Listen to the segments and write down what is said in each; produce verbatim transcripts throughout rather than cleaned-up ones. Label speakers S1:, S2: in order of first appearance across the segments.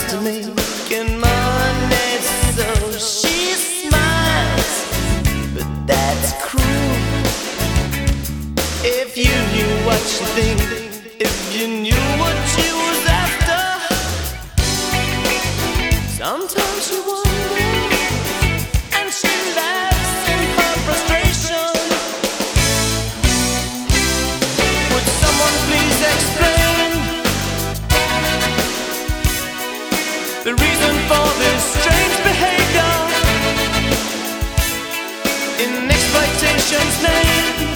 S1: to making money, so she smiles, but that's cruel. If you knew what she thinks, if you knew what she was after, sometimes you wonder, and she laughs in her frustration. Would someone please explain the reason for this strange behavior in exploitation's name?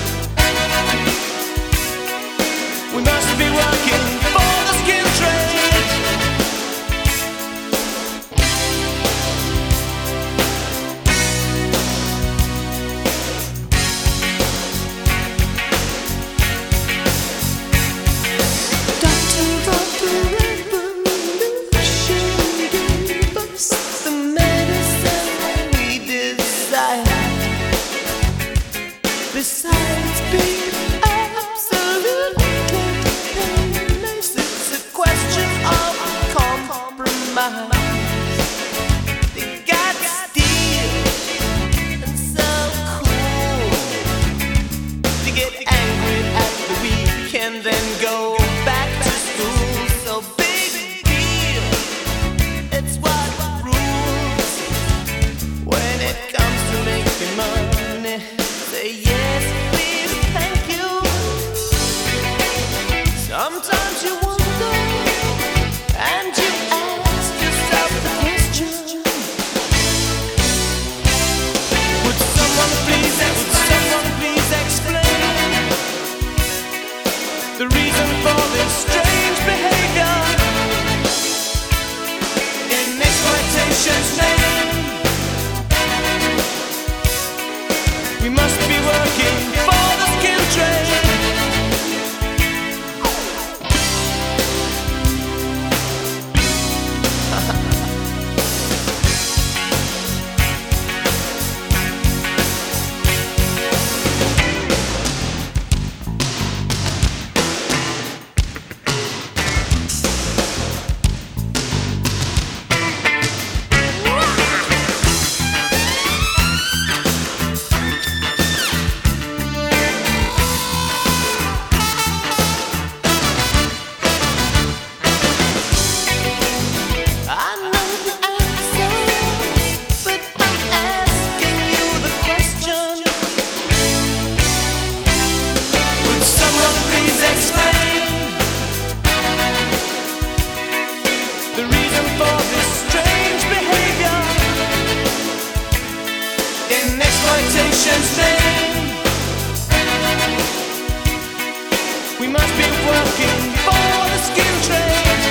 S1: We must be working for the skin trade. Doctor of the revolution gave us the medicine we desire. Besides being absolute, it's a question of compromise. They got steel and so cool to get angry at the weekend, then go back to school. So big deal, it's what rules when it comes to making money. Say yes, please, thank you. Sometimes you wonder, and you ask yourself the question: would someone please, would someone please explain the reason for this strange behavior in exploitation's name? We must be working for the skin trade. Exploitation's name. We must be working for the skin trade.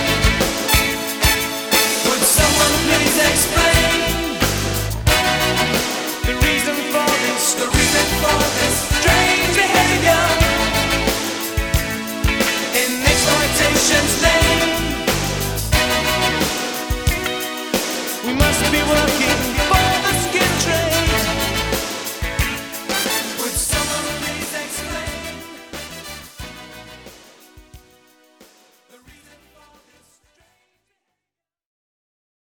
S1: Would someone please explain the reason for this, the reason for this strange behavior in exploitation's name? We must be working for